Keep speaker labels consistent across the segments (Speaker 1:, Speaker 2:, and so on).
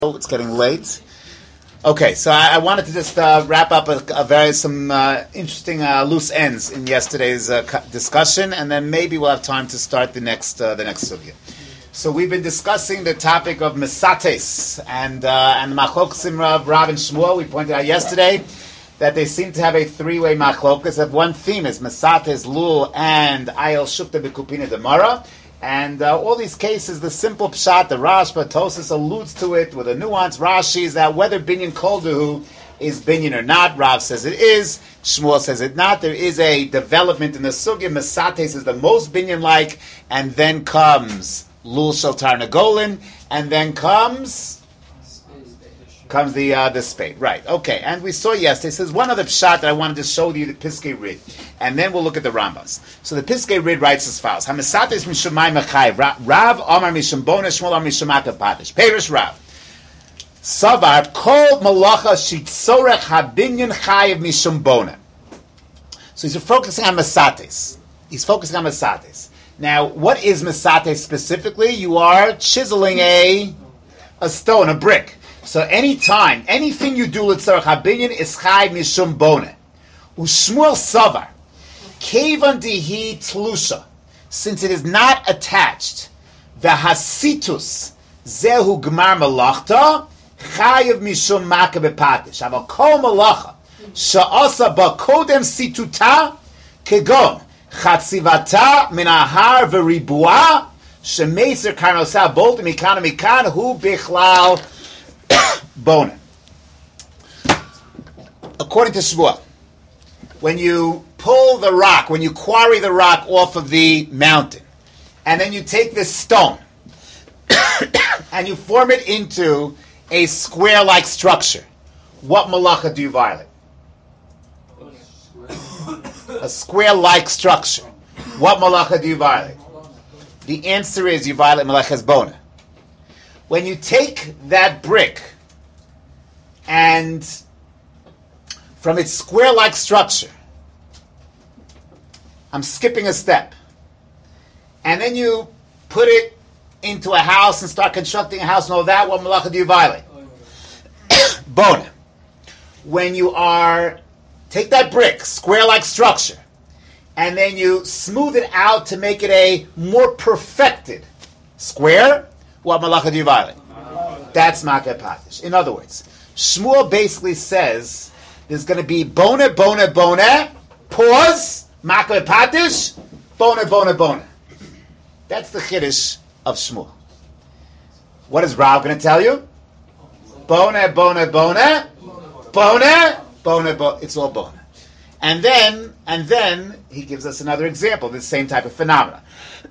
Speaker 1: Oh, it's getting late. Okay, so I wanted to just wrap up some interesting loose ends in yesterday's discussion, and then maybe we'll have time to start the next sugya. So we've been discussing the topic of mesates and machlokas Rav and Shmuel. We pointed out yesterday that they seem to have a three-way machlokas. Of one theme is mesates, lul, and ayel shukta b'kupina demara. And all these cases, the simple pshat, the Rashba, Tosas alludes to it with a nuance. Rashi is that whether binyan kolduhu is binyan or not. Rav says it is. Shmuel says it not. There is a development in the sugya. Mesates is the most binyan-like, and then comes lul shel tarnagolin, and then comes the spade. Right, okay. And we saw yesterday, says one other pshat that I wanted to show you, the Piskei Rid. And then we'll look at the Rambams. So the Piskei Rid writes as follows. HaMesates mishamai mechai. Rav Amar misham bona, Shmuel Amar misham akapadish. Perish Rav. Savar kol malacha shitzorech habinyan chayiv misham bona. So he's focusing on Mesates. He's focusing on Mesates. Now, what is Mesates specifically? You are chiseling a stone, a brick. So anything you do l'tzarech habinyan is chayiv mishum bona. Ushmuel savar kevan dihi tlusha, since it is not attached. V'hasitus zehu gmar malachta chayiv mishum maka bepatish. Aval kol malacha sha'asa ba kodem situta kegon chatzivata min ahar v'ribua shemeser karnosa bolta mikan hu bichlal bona. According to Shmuel, when you pull the rock, when you quarry the rock off of the mountain, and then you take this stone and you form it into a square-like structure, what malacha do you violate? A square-like structure. What malacha do you violate? The answer is you violate malachas bona. When you take that brick and from its square-like structure, I'm skipping a step, and then you put it into a house and start constructing a house and all that, what malacha do you violate? Bona. When you take that brick, square-like structure, and then you smooth it out to make it a more perfected square, what malacha do you violate? That's Makeh Patish. In other words, Shmuel basically says there's going to be bona, pause, Makeh Patish, bona. That's the Chiddush of Shmuel. What is Rav going to tell you? Bona. It's all bona. And then he gives us another example of the same type of phenomena.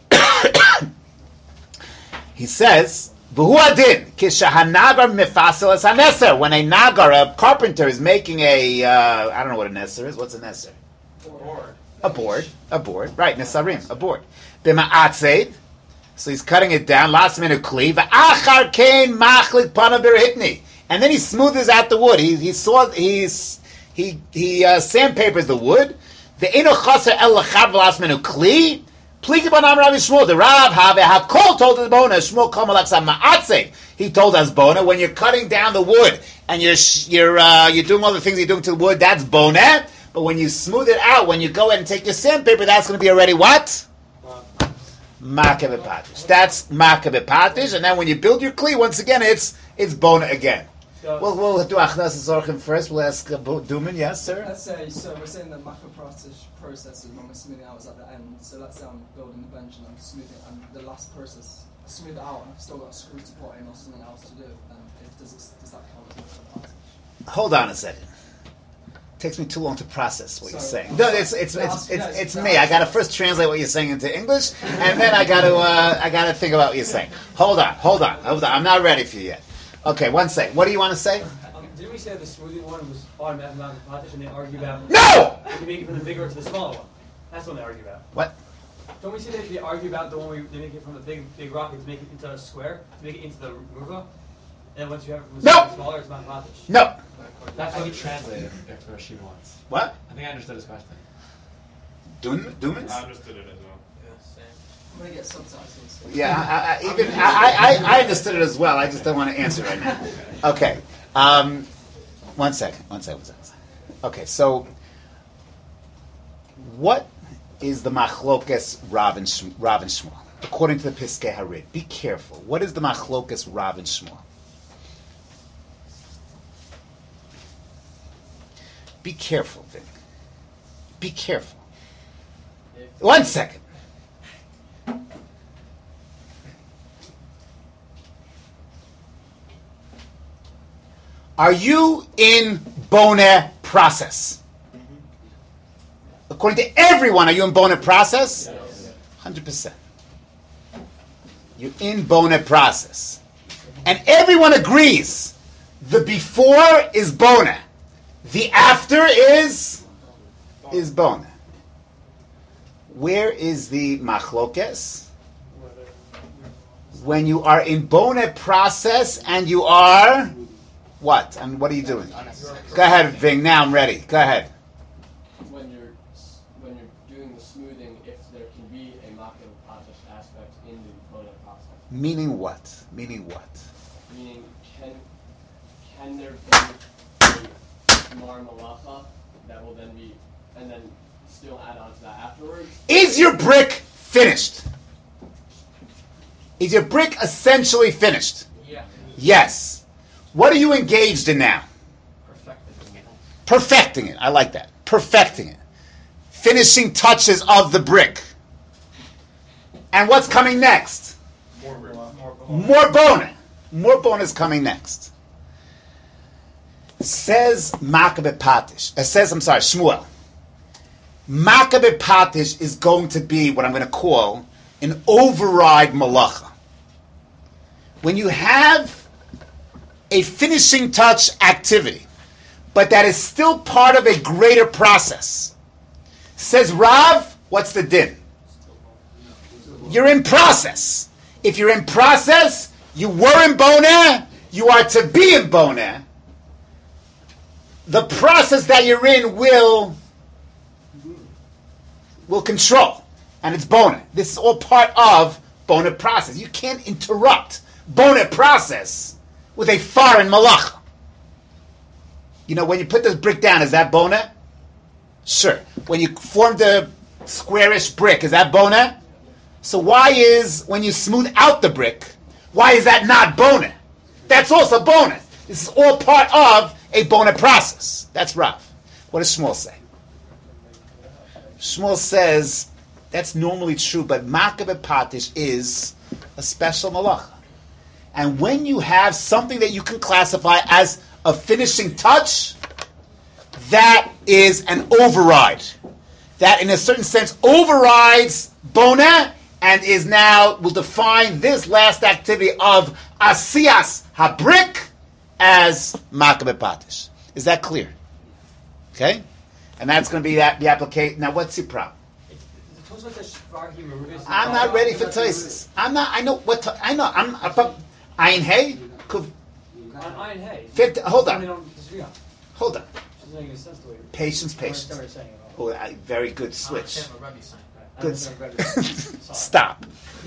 Speaker 1: He says, "V'hu adin kishahanagar mefasel es haneser." When a nagar, a carpenter, is making I don't know what a neser is. What's a neser? A board. Right, nesarim, a board. B'ma'atzed. So he's cutting it down. Last minute kli. V'achar kein machlik panav berhitni. And then he smoothes out the wood. He sandpapers the wood. The eno chaser el lachav last minute kli. The Rav Hakol told us bona. Shmuel Kamalaksa Ma'atse. He told us bona. When you're cutting down the wood and you're doing all the things you're doing to the wood, that's bona. But when you smooth it out, when you go ahead and take your sandpaper, that's going to be already what? Makeh Patish. That's Makeh Patish. And then when you build your kli, once again, it's bona again. We'll do Achnas Zorchim first. We'll ask Duman. Yes, sir?
Speaker 2: Let's say, so we're saying the Makeh Patish process is when we're smoothing out is at the end. So let's say I'm building the bench and I'm smoothing, and the last process, I smooth it out and I've still got a screw to put in or something else to do. Does that count as Makeh Patish?
Speaker 1: Hold on a second. It takes me too long to process what you're saying. No, it's me. I got to first translate what you're saying into English, and then I got to think about what you're saying. Hold on. I'm not ready for you yet. Okay, one second. What do you want to say?
Speaker 3: Didn't we say the smoothing one was automatic Makeh Patish, and they argue about
Speaker 1: No!
Speaker 3: If you make it from the bigger to the smaller one. That's what they argue about.
Speaker 1: What?
Speaker 3: Don't we say that they argue about the one where they make it from the big rock and to make it into a square, to make it into the ruva, and once you have it from the smaller, it's Makeh Patish?
Speaker 1: No.
Speaker 4: That's what he translated for Rashi once.
Speaker 1: What?
Speaker 4: I think I understood his question.
Speaker 1: Dumans?
Speaker 5: I understood it as well.
Speaker 2: I'm gonna get subtitles.
Speaker 1: Yeah, I understood it as well. I just don't want to answer right now. Okay. One second. Okay, so what is the machlokes Rav and Shmuel? According to the Piskei Harid. Be careful. What is the machlokes Rav and Shmuel? Be careful, Vin. Be careful. 1 second. Are you in Boneh process? According to everyone, are you in Boneh process?
Speaker 4: Yes.
Speaker 1: 100%. You're in Boneh process. And everyone agrees the before is Boneh. The after is Boneh. Where is the machlokes? When you are in Boneh process and you are what? And what are you doing? Go ahead, Ving. Now I'm ready. Go ahead.
Speaker 5: When you're doing the smoothing, if there can be a makel padish aspect in the Boneh process.
Speaker 1: Meaning what? Meaning
Speaker 5: can there be a mar malacha that will then be, and then still add on to that afterwards?
Speaker 1: Is your brick finished? Is your brick essentially finished?
Speaker 3: Yeah.
Speaker 1: Yes. What are you engaged in now? Perfecting it. I like that. Perfecting it. Finishing touches of the brick. And what's coming next? More boneh. More boneh is coming next. Says Makabe Patish. Shmuel. Makabe Patish is going to be what I'm going to call an override malacha. When you have a finishing touch activity, but that is still part of a greater process. Says Rav, what's the din? You're in process. If you're in process, you were in Boneh, you are to be in Boneh. The process that you're in will control. And it's Boneh. This is all part of Boneh process. You can't interrupt Boneh process with a foreign malacha. You know, when you put this brick down, is that Boneh? Sure. When you form the squarish brick, is that Boneh? So why is, when you smooth out the brick, why is that not Boneh? That's also Boneh. This is all part of a Boneh process. That's Rav. What does Shmuel say? Shmuel says, that's normally true, but Makabe Patish is a special malacha. And when you have something that you can classify as a finishing touch, that is an override. That, in a certain sense, overrides Boneh and is now, will define this last activity of Asiyas HaBrick as Makabe Patish. Is that clear? Okay? And that's going to be the application. Now, what's the problem? I'm not ready for Tosis. I'm Ayin Hey?
Speaker 3: Ayin Hey.
Speaker 1: Hold on. Patience. Oh, very good switch. Good. Stop.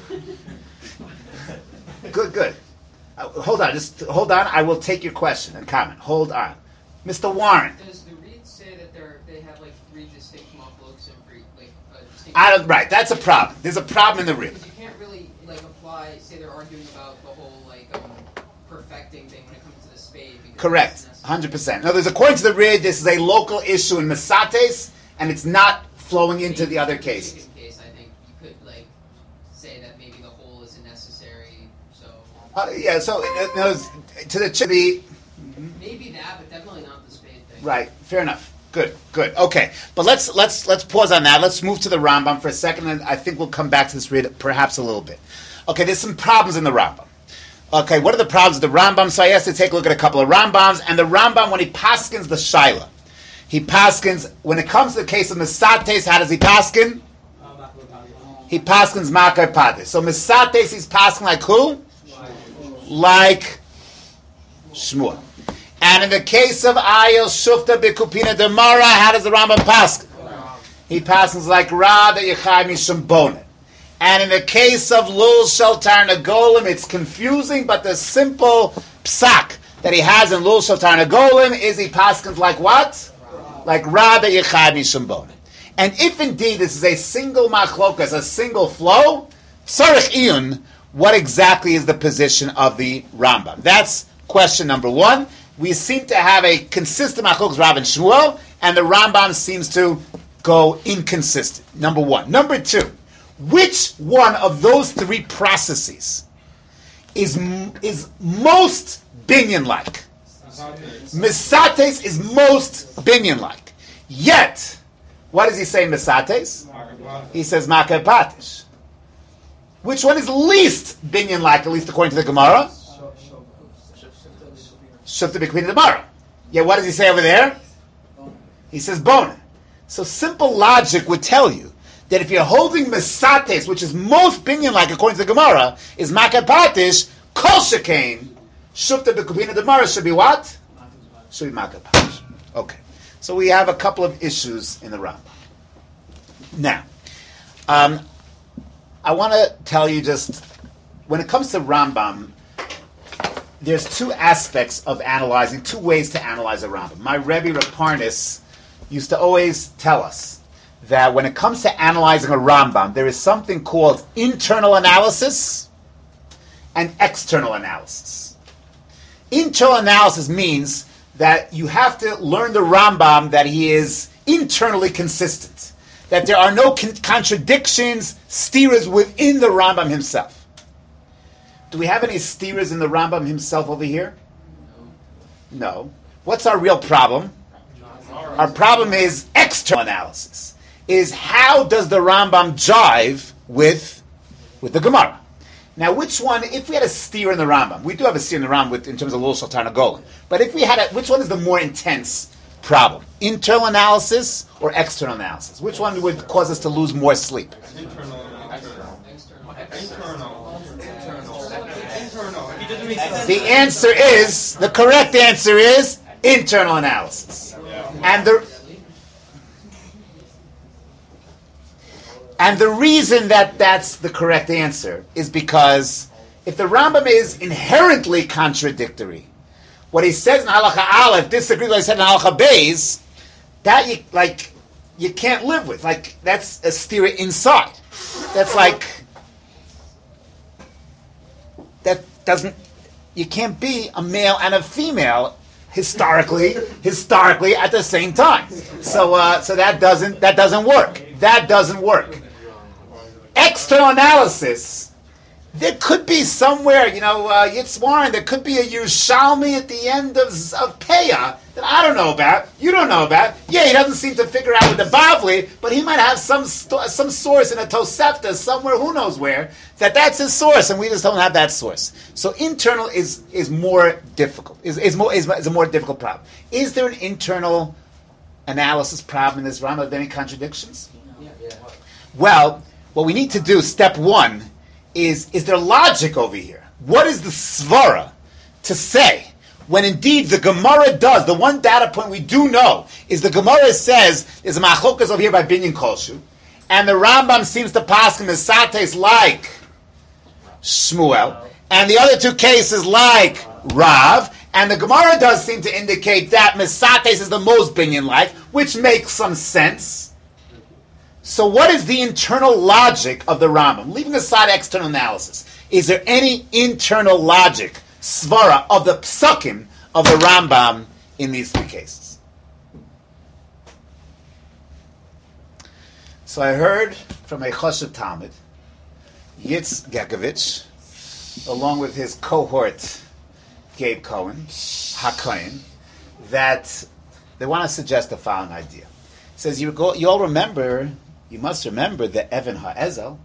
Speaker 1: Good. Hold on. Just hold on. I will take your question and comment. Hold on. Mr. Warren.
Speaker 6: Does the Reed say that they have like three distinct maflokes and distinct...
Speaker 1: Right. That's a problem. There's a problem in the Reed.
Speaker 6: Because you can't really apply. Say they're arguing about the whole perfecting thing when it comes to the spade.
Speaker 1: Correct. 100%. Now, according to the Rid, this is a local issue in Masates, and it's not flowing into the other cases.
Speaker 6: Case, I think you could say that maybe the whole isn't necessary. So
Speaker 1: to the
Speaker 6: maybe that, but definitely not the spade thing.
Speaker 1: Right. Fair enough. Good. Okay, but let's pause on that. Let's move to the Rambam for a second, and I think we'll come back to this Rid perhaps a little bit. Okay, there's some problems in the Rambam. Okay, what are the problems with the Rambam? So I asked to take a look at a couple of Rambams, and the Rambam, when he paskins the Shaila, he paskins, when it comes to the case of Mesates, how does he paskin? He paskins Makar Padis. So Mesates, he's paskin like who? Like Shmuel. And in the case of Ayel Shufta B'Kupina Demara, how does the Rambam paskin? He paskins like Ra that Yechai Mishum Boneh. And in the case of Lul Shel Tarnagolim, it's confusing, but the simple psak that he has in Lul Shel Tarnagolim is he paskins like what? Like Rabbi Yechad Mishum Bona. And if indeed this is a single machlokas, a single flow, Tzarech Iyun, what exactly is the position of the Rambam? That's question number one. We seem to have a consistent machlokas Rav and Shmuel, and the Rambam seems to go inconsistent. Number one. Number two, which one of those three processes is most binyan-like? Misates is most binyan-like. Yet, what does he say Misates? He says Makeh Patish. Which one is least binyan-like, at least according to the Gemara? Shufta B'Kvina Gemara. Yeah, what does he say over there? He says Bona. So simple logic would tell you that if you're holding Misates, which is most binyan-like according to the Gemara, is Makeh Patish, Kol Shekain, Shufta B'Kvina Gemara should be what? Should be Makeh Patish. Okay. So we have a couple of issues in the Rambam. Now, I want to tell you just, when it comes to Rambam, there's two aspects of analyzing, two ways to analyze a Rambam. My Rebbe Reb Parnas used to always tell us that when it comes to analyzing a Rambam, there is something called internal analysis and external analysis. Internal analysis means that you have to learn the Rambam that he is internally consistent, that there are no contradictions, stiras within the Rambam himself. Do we have any stiras in the Rambam himself over here? No. What's our real problem? Our problem is external analysis. Is how does the Rambam jive with the Gemara? Now, which one, if we had a steer in the Rambam, we do have a steer in the Rambam in terms of Lul Shel Tarnagolim, but if we had which one is the more intense problem? Internal analysis or external analysis? Which one would cause us to lose more sleep?
Speaker 7: Internal.
Speaker 1: The answer is, the correct answer is internal analysis. And the reason that that's the correct answer is because if the Rambam is inherently contradictory, what he says in Halacha Aleph disagrees with what he said in Halacha Beis, that you can't live with. Like, that's a stira inside. That's like, that doesn't, you can't be a male and a female historically at the same time. So that doesn't work. That doesn't work. External analysis, there could be somewhere, Yitzwarin, there could be a Yerushalmi at the end of Peah that I don't know about, you don't know about. Yeah, he doesn't seem to figure out with the Bavli, but he might have some source in a Tosefta somewhere, who knows where, that's his source, and we just don't have that source. So internal is more difficult, is a more difficult problem. Is there an internal analysis problem in this Rambam of any contradictions?
Speaker 6: Yeah.
Speaker 1: Well, what we need to do, step one, is there logic over here? What is the svara to say when indeed the Gemara does? The one data point we do know is the Gemara says there's a machlokas over here by Binyan Kolshu, and the Rambam seems to pass him as Sates like Shmuel, and the other two cases like Rav, and the Gemara does seem to indicate that Misates is the most Binyan-like, which makes some sense. So what is the internal logic of the Rambam? Leaving aside external analysis, is there any internal logic, svara, of the psukim of the Rambam in these three cases? So I heard from a Choshev Talmud, Yitz Gekovich, along with his cohort, Gabe Cohen, HaKohen, that they want to suggest the following idea. It says, you must remember the Even HaEzel.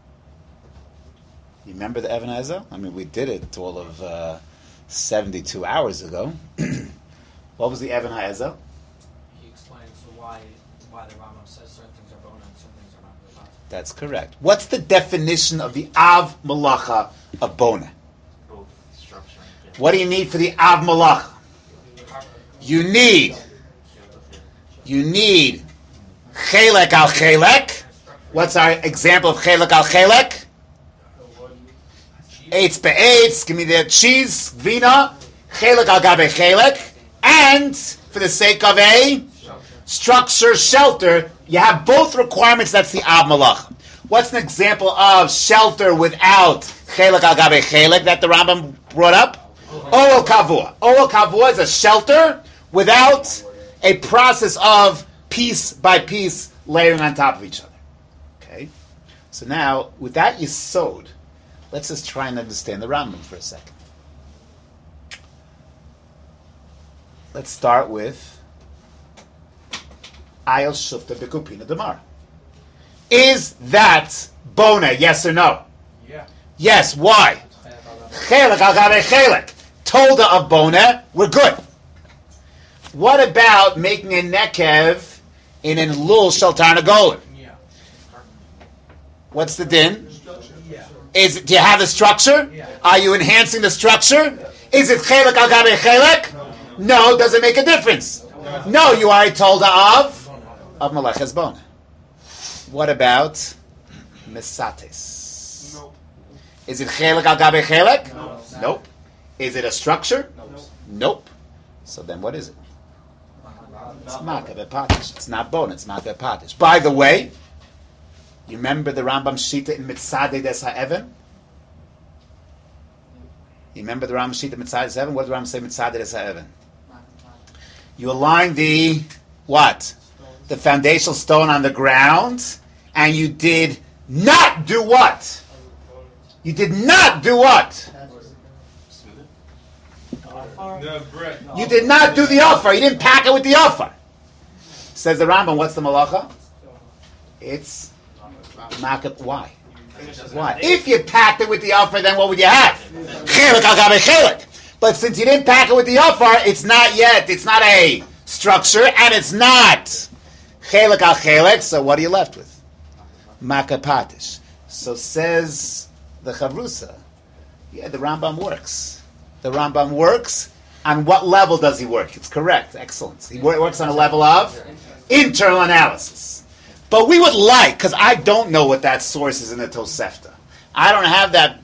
Speaker 1: You remember the Even HaEzel? I mean, we did it all of 72 hours ago. What was the Even HaEzel?
Speaker 8: He explains why the Rambam says certain things are bona and certain things are not.
Speaker 1: That's correct. What's the definition of the Av Malacha of bona?
Speaker 4: Both structure.
Speaker 1: What do you need for the Av Malacha? You need Chelek al Chelek What's our example of chelek al chelek? Eitz be'eitz. Give me the cheese, vina, chelek al gabe chelek, and for the sake of a structure, shelter, you have both requirements. That's the ab malach. What's an example of shelter without chelek al gabe chelek that the Rambam brought up? Oel kavua. Oel kavua is a shelter without a process of piece by piece layering on top of each other. Okay? So now, with that yesod, let's just try and understand the Rambam for a second. Let's start with Ayel Shufta B'Kupina Damar. Is that bona, yes or no?
Speaker 8: Yeah.
Speaker 1: Yes, why? Chelek al gabe chelek. Tolda of bona, we're good. What about making a nekev in an lul shel tarnagolim?
Speaker 8: Yeah.
Speaker 1: What's the din?
Speaker 8: Yeah.
Speaker 1: Do you have the structure?
Speaker 8: Yeah.
Speaker 1: Are you enhancing the structure? Is it chelek al gabe chelek? No, does it make a difference? No, you are a tolda of meleches bona. What about mesates?
Speaker 4: Nope.
Speaker 1: Is it chelek al gabe chelek?
Speaker 4: No.
Speaker 1: Nope. Is it a structure?
Speaker 4: Nope.
Speaker 1: Nope. So then what is it? It's makabe patish. It's not bona, it's makabe patish. By the way, you remember the Rambam Shita in Mitzadeh Des HaEvan? You remember the Rambam Shita Mitzadeh Des HaEvan? What does the Rambam say Mitzadeh Des HaEvan? You align the, what? The foundational stone on the ground, and you did not do what? You did not do what?
Speaker 4: The brick.
Speaker 1: You did not do the offer. You didn't pack it with the offer. Says the Rambam, what's the malacha? It's makab. Why? Why? If you packed it with the offer, then what would you have? Chelek al gabe chelek. But since you didn't pack it with the offer, it's not yet. It's not a structure, and it's not chelek al chelek. So what are you left with? Makab patish. So says the Chavrusa, yeah, the Rambam works. The Rambam works. On what level does he work? It's correct. Excellent. He works on a level of internal analysis. But we would like, because I don't know what that source is in the Tosefta. I don't have that,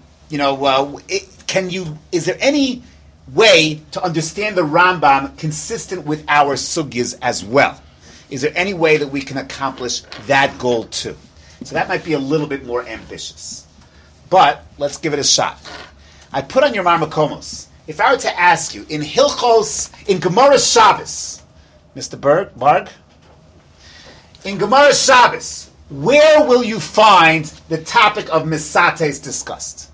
Speaker 1: is there any way to understand the Rambam consistent with our sugyas as well? Is there any way that we can accomplish that goal too? So that might be a little bit more ambitious. But let's give it a shot. I put on your Marmakomos. If I were to ask you, in Hilchos, in Gemara Shabbos, Mr. Barg, in Gemara Shabbos, where will you find the topic of Misates discussed?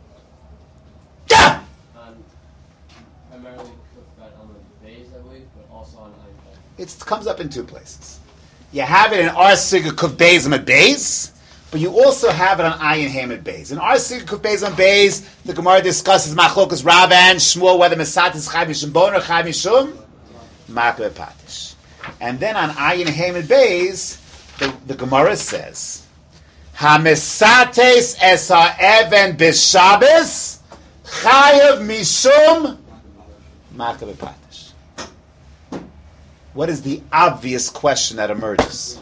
Speaker 1: Yeah!
Speaker 5: Primarily cooked on the base, I believe, but also on Einstein.
Speaker 1: It comes up in two places. You have it in Ar Siga Kuf Beis Amid Beis, but you also have it on Ayin Hamid Beis. In Ar Siga Kuf Beis Amid Beis, the Gemara discusses Machlokas Rav and Shmuel, whether Misates Chai Mishum Bon or Chai Mishum Makbeh Patish. And then on Ayin Hamid Beis, the Gemara says, HaMisates es ha'even b'Shabbos chayav mishum makabeh patish. What is the obvious question that emerges?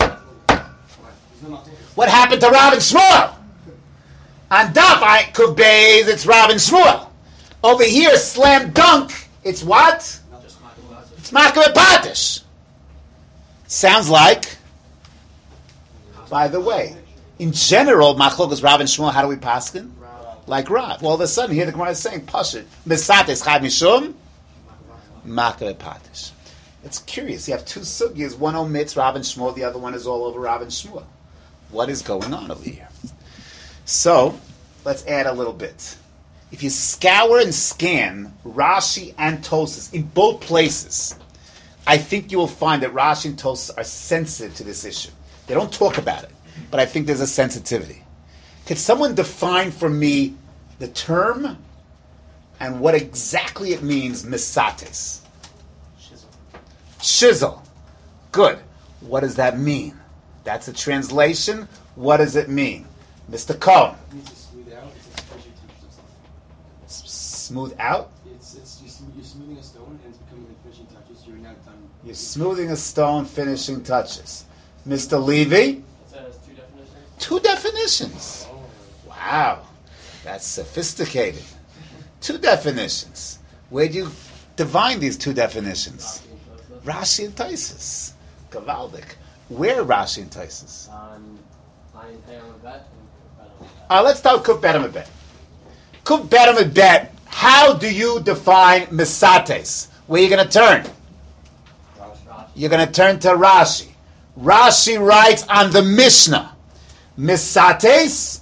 Speaker 1: What happened to Rav and Shmuel? On Daf Kuf Beis, it's Rav and Shmuel. Over here, slam dunk, it's what? It's makabeh patish. Sounds like, by the way, in general, Machlokas Rav and Shmuel, how do we paskin? Like Rav. Well, all of a sudden, here the Gemara is saying, Pashit, Misates Chai Mishum, Makabeh Patish. It's curious. You have two sugyas, one omits Rav and Shmuel, the other one is all over Rav and Shmuel. What is going on over here? So, let's add a little bit. If you scour and scan Rashi and Tosas in both places, I think you will find that Rashi and Tosas are sensitive to this issue. They don't talk about it, but I think there's a sensitivity. Could someone define for me the term and what exactly it means, misates? Shizzle. Good. What does that mean? That's a translation. What does it mean? Mr. Cohen.
Speaker 7: It means to smooth out. It's especially touched something.
Speaker 1: Smooth out?
Speaker 7: You're smoothing a stone and it's becoming the finishing touches. You're not done.
Speaker 1: You're smoothing a stone, finishing touches. Mr. Levy?
Speaker 5: It says two definitions.
Speaker 1: 2 definitions. Wow, that's sophisticated. 2 definitions. Where do you divine these 2 definitions? Rashi and Taisus. Gavaldik. Where Rashi and Taisus?
Speaker 5: Ayin Hey on a bet and Kuf Bet on a bet.
Speaker 1: Let's start Kuf Bet on a bet. Kuf Bet on a bet. How do you define Misates? Where are you going to turn? You're going to turn to Rashi. Rashi writes on the Mishnah, Misates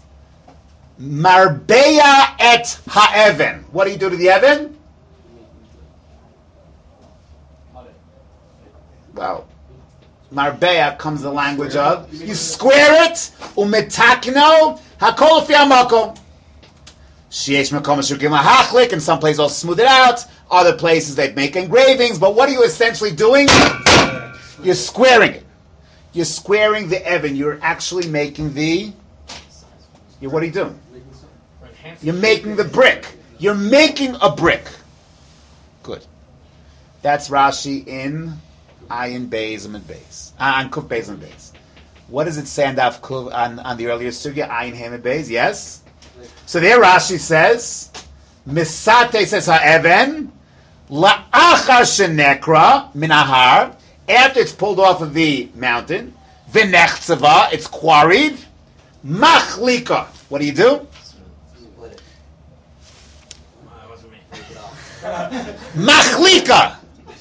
Speaker 1: Marbeya et ha'even. What do you do to the Evan? Well, Marbeya comes the language of you square it, umetakno hakol fi hamakom. Sheyesh makom shugim hachlik, and some places they'll smooth it out. Other places they make engravings. But what are you essentially doing? You're squaring it. You're squaring the Evan. You're actually making the. What are you doing? You're making the brick. You're making a brick. Good. That's Rashi in Ayin Beis and Beis. On Kuf Beis and Beis. What does it say on Daf Kuf on the earlier sugya? Ayin Hem and Beis. Yes. So there Rashi says, Misate says ha'even la'achar shenekra minahar, after it's pulled off of the mountain, v'nechtzava, it's quarried, machlika. What do you do? Machlika.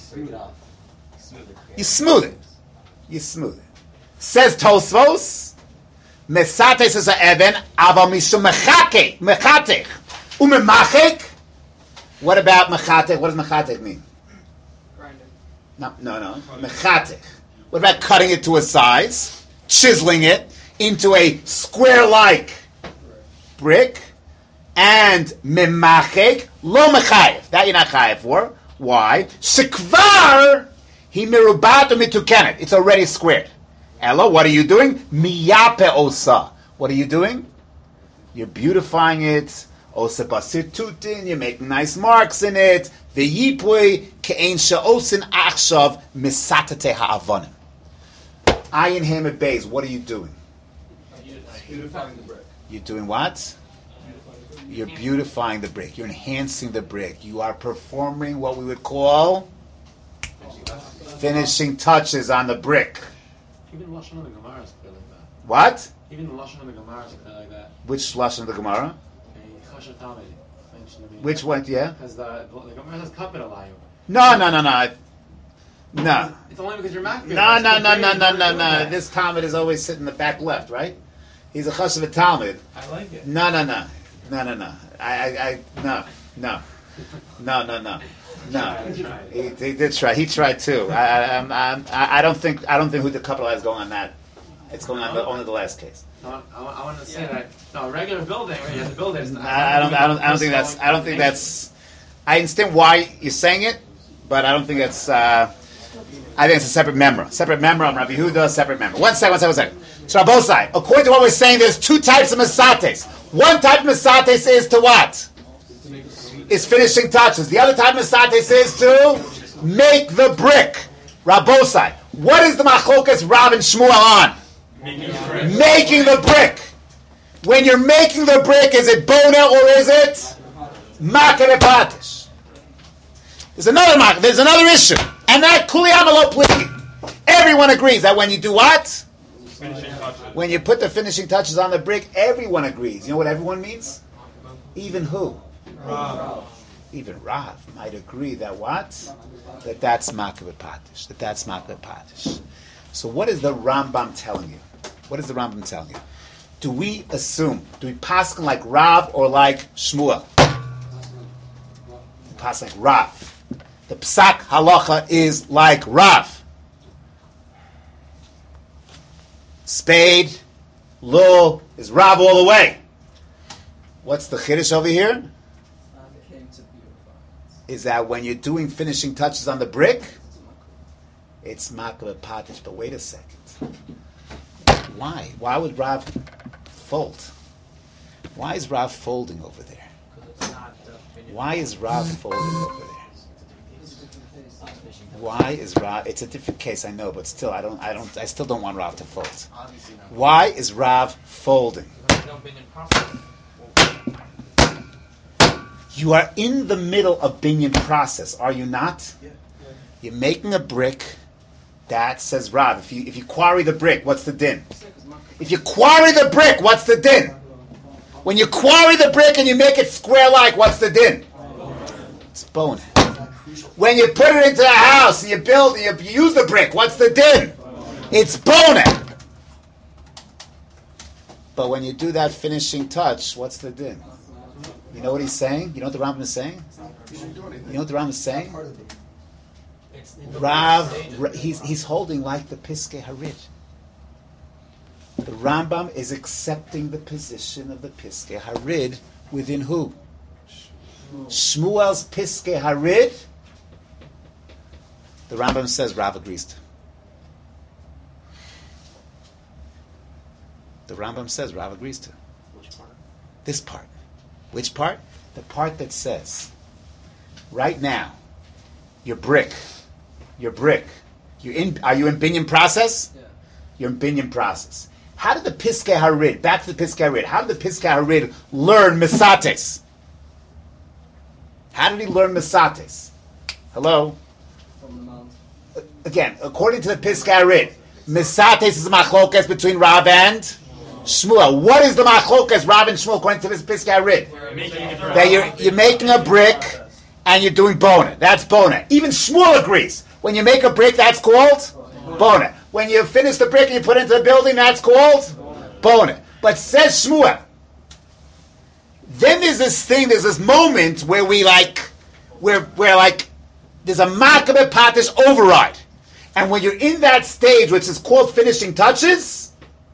Speaker 1: You smooth it. You smooth it. Says Tosfos, Mesate says ha'even ava mishum mechatech umemachek. What about mechatech? What does mechatech mean? No. Mechatech. What about cutting it to a size, chiseling it into a square-like brick, and memachek lo mechayev? That you're not chayev for. Why? Shekvar he merubatu mitukenet. It's already squared. Ella, what are you doing? Miyape osa. What are you doing? You're beautifying it. Osa basitutin. You're making nice marks in it. V'yipui ke'en she'osin achshav misatate ha'avonim. Ayin Hem at Beis. What are you doing?
Speaker 7: Beautifying the brick.
Speaker 1: You're doing what? You're beautifying the brick. You're enhancing the brick. You are performing what we would call finishing touches on the brick.
Speaker 9: Even the Lashon of the Gemara is clear like that.
Speaker 1: What?
Speaker 9: Even the Lashon of the Gemara is clear like that.
Speaker 1: Which Lashon of the Gemara?
Speaker 9: Chashav Talmud mentioned to me.
Speaker 1: Which one? Yeah.
Speaker 9: Because the Gemara says kapit alayu.
Speaker 1: No.
Speaker 9: It's only because you're Maccabi.
Speaker 1: No. This Talmud is always sitting in the back left, right? He's a Chashav Talmud.
Speaker 9: I like it.
Speaker 1: No. He did try. He tried too. I don't think who the couple is going on that. It's going on only the last case.
Speaker 9: No, I want to say that. No, regular building. Where you have to build it.
Speaker 1: I don't think that's. I don't think that's. I understand why you're saying it, but I don't think that's. I think it's a separate member. Separate member on Rabbi Yehuda. Separate member. One second. So on both sides, according to what we're saying, there's 2 types of masates. One type of masates is to what? Is finishing touches. The other type of masates is to make the brick. Rabosai. What is the machlokas Rav and Shmuel on? Making the brick. When you're making the brick, is it bona or is it makar patish? There's another issue, and that kuliyam lo pligi. Everyone agrees that when you do what? When you put the finishing touches on the brick, everyone agrees. You know what everyone means? Even who?
Speaker 4: Rav.
Speaker 1: Even Rav might agree that what? That's makar patish. That's makar patish. So what is the Rambam telling you? What is the Rambam telling you? Do we paskin like Rav or like Shmuel? Paskin like Rav. The psak halacha is like Rav. Spade, Lul is Rav all the way. What's the chiddush over here? Is that when you're doing finishing touches on the brick, it's makar patish. But wait a second. Why? Why would Rav fold? Why is Rav folding over there? Why is Rav folding over there? Why is Rav? It's a different case, I know, but still, I still don't want Rav to fold. Why is Rav folding?
Speaker 8: No binyan process.
Speaker 1: You are in the middle of binyan process, are you not?
Speaker 7: Yeah.
Speaker 1: You're making a brick. That says Rav. If you quarry the brick, what's the din? If you quarry the brick, what's the din? When you quarry the brick and you make it square-like, what's the din? It's bone. When you put it into a house and you build and you use the brick, what's the din? It's bone. But when you do that finishing touch, what's the din? You know what he's saying? You know what the Rambam is saying? You know what the Rambam is saying? Rav, he's holding like the Piskei Harid. The Rambam is accepting the position of the Piskei Harid within who? Shmuel's Piskei Harid. The Rambam says Rav agrees to. The Rambam says Rav agrees to.
Speaker 7: Which part?
Speaker 1: This part. Which part? The part that says, right now, your brick. Are you in binyan process?
Speaker 2: Yeah.
Speaker 1: You're in binyan process. How did the Piskei Harid, back to the Piskei Harid, how did the Piskei Harid learn Mesates? How did he learn Mesates? Hello?
Speaker 2: From the mount.
Speaker 1: Again, according to the Piskei Harid, Mesates is the machlokes between Rav and Shmuel. What is the machlokes Rav and Shmuel according to this Piskei Harid? That you're making a brick and you're doing bona. That's bona. Even Shmuel agrees. When you make a brick, that's called bona. When you finish the brick and you put it into the building, that's called bona. But says Shmuel, then there's this moment where we're like, there's a Makabe Patish override. And when you're in that stage, which is called finishing touches,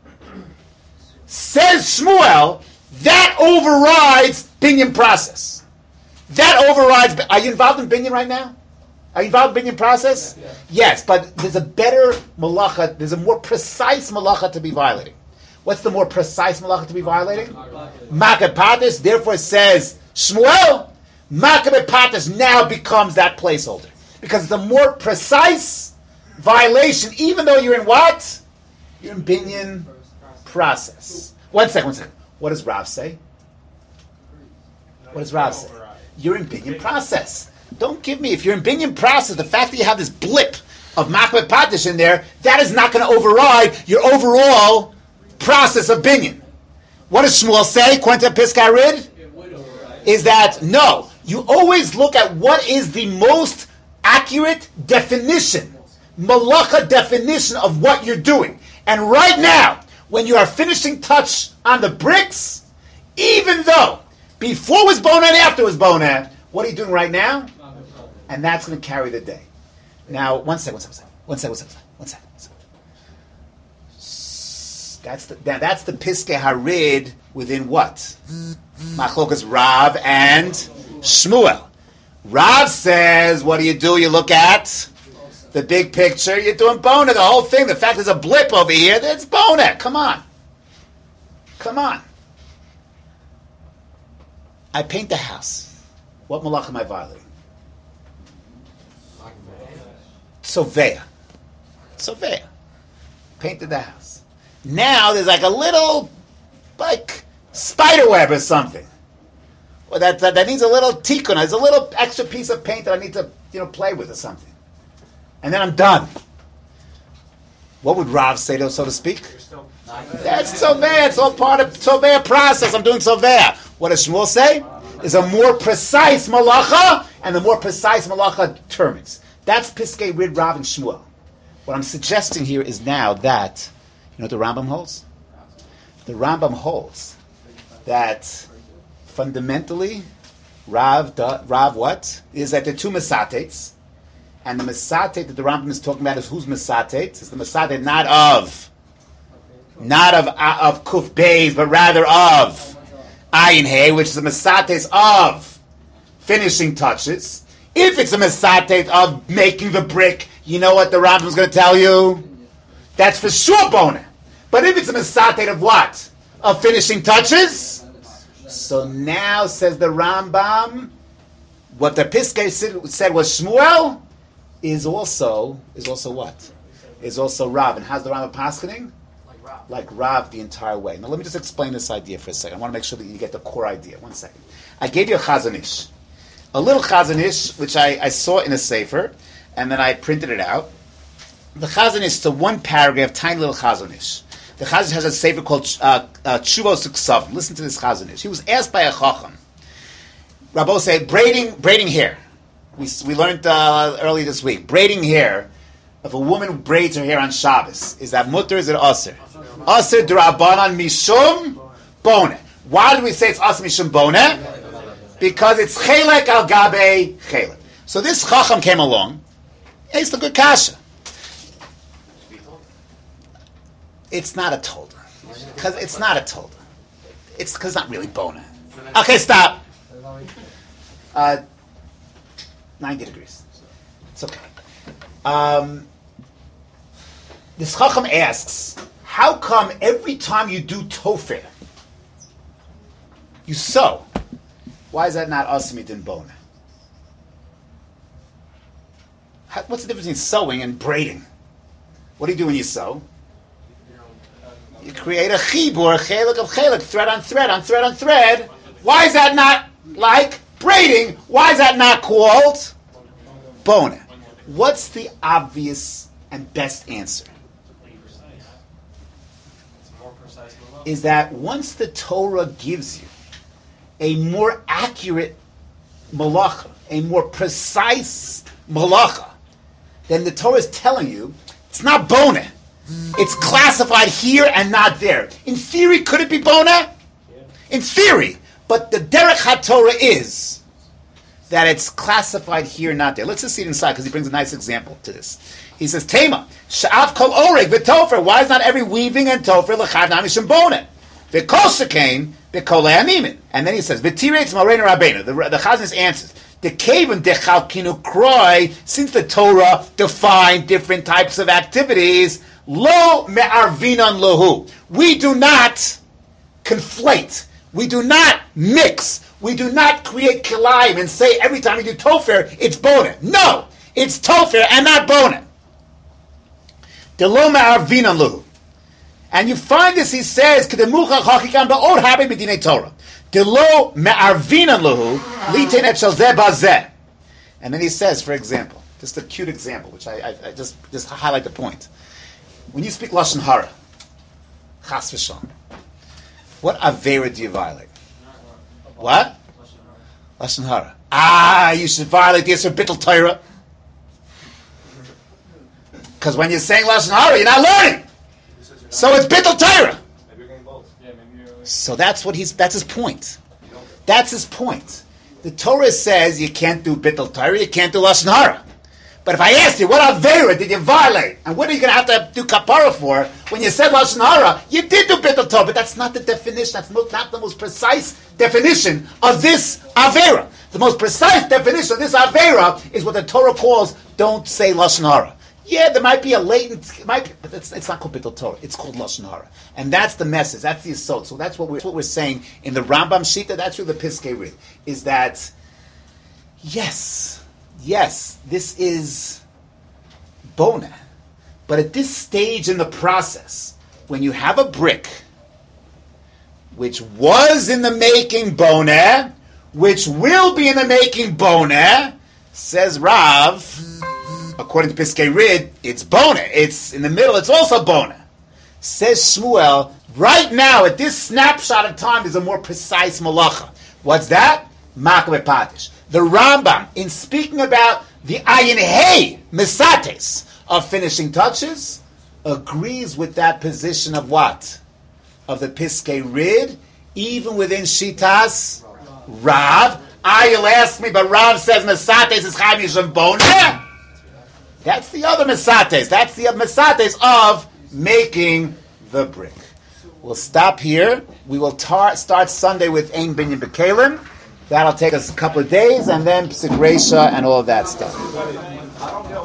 Speaker 1: says Shmuel, that overrides binyan process. That overrides. Are you involved in binyan right now? Are you involved in binyan process?
Speaker 2: Yeah.
Speaker 1: Yes, but there's a better malacha. There's a more precise malacha to be violating. What's the more precise malacha to be violating? Makabe Patish. Therefore, it says Shmuel, Makabe Patish now becomes that placeholder because it's a more precise violation. Even though you're in what? You're in binyan process. One second. What does Rav say? What does Rav say? You're in binyan process. Don't give me, if you're in binyan process, the fact that you have this blip of Makabe Patish in there, that is not going to override your overall process of binyan. What does Shmuel say, according to Piskei Harid? Is that, no, you always look at what is the most accurate definition, malacha definition of what you're doing. And right now, when you are finishing touch on the bricks, even though before was bonad, after was bonad, what are you doing right now? And that's going to carry the day. Now, one second. That's the Piskei Harid within what? Machlokas Rav and Shmuel. Rav says, what do? You look at the big picture. You're doing boned, the whole thing. The fact there's a blip over here, that's boned. Come on. I paint the house. What malach am I violating? Sovea. Painted the house. Now there's like a little, spider web or something. Well, that needs a little tikkun. There's a little extra piece of paint that I need to, play with or something. And then I'm done. What would Rav say, so to speak? That's Sovea. It's all part of Sovea process. I'm doing Sovea. What does Shmuel say? Is a more precise malacha, and the more precise malacha determines. That's Piskei Harid, Rav, and Shmuel. What I'm suggesting here is now that, you know what the Rambam holds? The Rambam holds that fundamentally, Rav what? Is that the two Mesates, and the Mesatet that the Rambam is talking about is whose Mesatet? It's the Mesatet not of Kuf Beis, but rather of Ayin Hey, which is the Mesates of finishing touches. If it's a Mesatet of making the brick, you know what the Rambam is going to tell you? That's for sure bona. But if it's a Mesatet of what? Of finishing touches? So now, says the Rambam, what the Piskei said was Shmuel, is also what? Is also Rav. And how's the Rambam paskening? Like Rav the entire way. Now let me just explain this idea for a second. I want to make sure that you get the core idea. 1 second. I gave you a Chazon Ish. A little Chazon Ish, which I saw in a sefer, and then I printed it out. The Chazon Ish is a one paragraph, tiny little Chazon Ish. The Chazon Ish has a sefer called Tshuvos Uksavim. Listen to this Chazon Ish. He was asked by a Chacham. Rabbo said, braiding hair. We learned earlier this week. Braiding hair. If a woman braids her hair on Shabbos, is that mutter or is it aser? Aser d'Rabbanan mishum boneh. Why do we say it's aser mishum boneh? Because it's chelek al gabe chelek. So this chacham came along. It's the good kasha. It's not a tolda. Because it's not a tolda. It's because it's not really boneh. Okay, stop. 90 degrees. It's okay. This chacham asks, how come every time you do tofer, you sew? Why is that not asimit and bona? What's the difference between sewing and braiding? What do you do when you sew? You create a chibur, a chelek of chelek, thread on thread on thread on thread. Why is that not like braiding? Why is that not called bona? What's the obvious and best answer? Is that once the Torah gives you a more accurate malacha, a more precise malacha, then the Torah is telling you it's not bona. It's classified here and not there. In theory, could it be bona? In theory. But the derech HaTorah is that it's classified here, not there. Let's just see it inside, because he brings a nice example to this. He says, Tema, sha'af kol oreg v'tofer. Why is not every weaving and tofer l'chad namishim boneh? V'kol shekain v'kol le'amimin. And then he says, v'tiretz moreinu rabbeinu. The Chazon answers, the kaven dechalkinu kroi, since the Torah defined different types of activities, lo me'arvinan lahu. We do not conflate. We do not mix. We do not create kilayim and say every time we do tofer, it's boneh. No, it's tofer and not boneh. Delo me'arvinan lahu. And you find this, he says, Kedemucha chachikam ba'od habe b'dinei Torah. Delo me'arvinan lahu litein et shel zeh ba'zeh. And then he says, for example, just a cute example, which I just highlight the point. When you speak lashon hara, chas v'shalom, what avera do you violate? What? Lashon hara. You should violate the Yisur Bittul Torah. Because when you're saying lashon hara, you're not learning. So it's Bittul Torah. So that's his point. That's his point. The Torah says you can't do Bittul Torah, you can't do lashon hara. But if I asked you, what avera did you violate? And what are you going to have to do kapara for? When you said lashon hara, you did do Bittul Torah, but that's not the definition. That's not the most precise definition of this avera. The most precise definition of this avera is what the Torah calls don't say lashon hara. Yeah, there might be a latent, but it's not called Bittul Torah. It's called lashon hara, and that's the message. That's the assault. So that's what we're saying in the Rambam Shita. That's really the Piskei Rid. Is that yes, this is bona, but at this stage in the process, when you have a brick which was in the making bona, which will be in the making bona, says Rav. According to Piskei Rid, it's bona. It's in the middle. It's also bona. Says Shmuel, right now, at this snapshot of time, there's a more precise malacha. What's that? Makabeh Patish. The Rambam, in speaking about the ayin hey misates of finishing touches, agrees with that position of what? Of the Piskei Rid, even within Shitas Rav. You'll ask me, but Rav says misates is chayim yisham bona. That's the other mesates. That's the mesates of making the brick. We'll stop here. We will start Sunday with Ein Binyan B'Kelim. That'll take us a couple of days, and then Psik Reisha and all of that stuff.